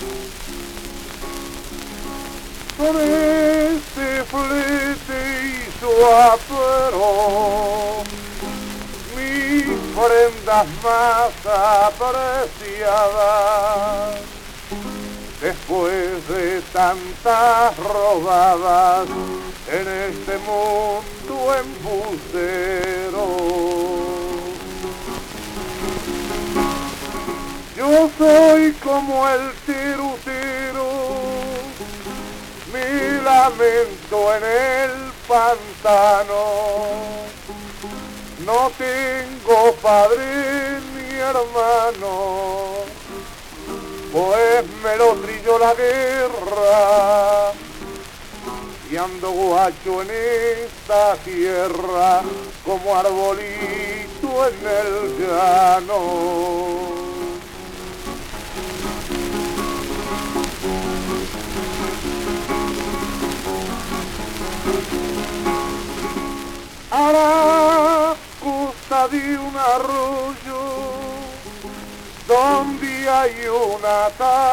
Con este flete y su apero, mis prendas más apreciadas, después de tantas robadas en este mundo embustero. Yo soy como el tirutiro, mi lamento en el pantano. No tengo padre ni hermano, pues me lo trilló la guerra y ando guacho en esta tierra como arbolito en el llano. A la costa de un arroyo donde hay una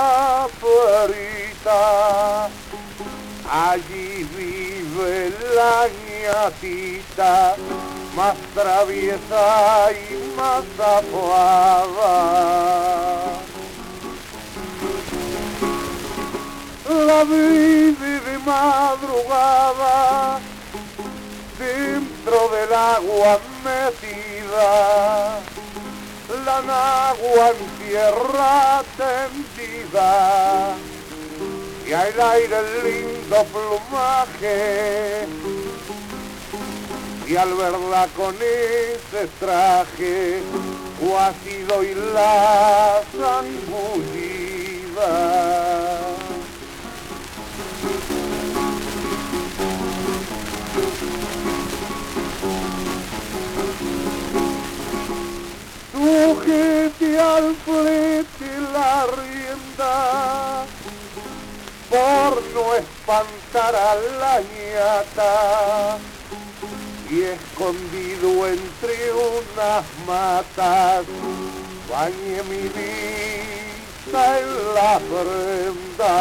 taperita, allí vive la ñatita más traviesa y más zafada. La vi de madrugada dentro del agua metida, la nagua en tierra tendida, y al aire el lindo plumaje, y al verla con ese traje, guacido y la zangullida. Sujete al flete la rienda, por no espantar a la ñata, y escondido entre unas matas, bañé mi vista en la prenda.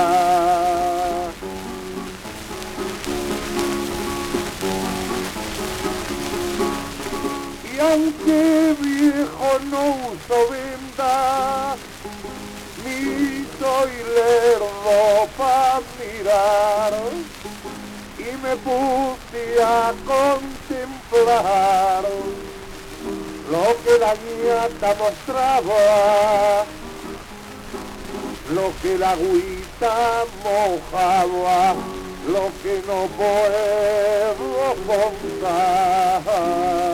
Y aunque viejo no uso venda, ni soy lerdo pa' mirar, y me puse a contemplar lo que la ñata mostraba, lo que la agüita mojaba, lo que no puedo contar.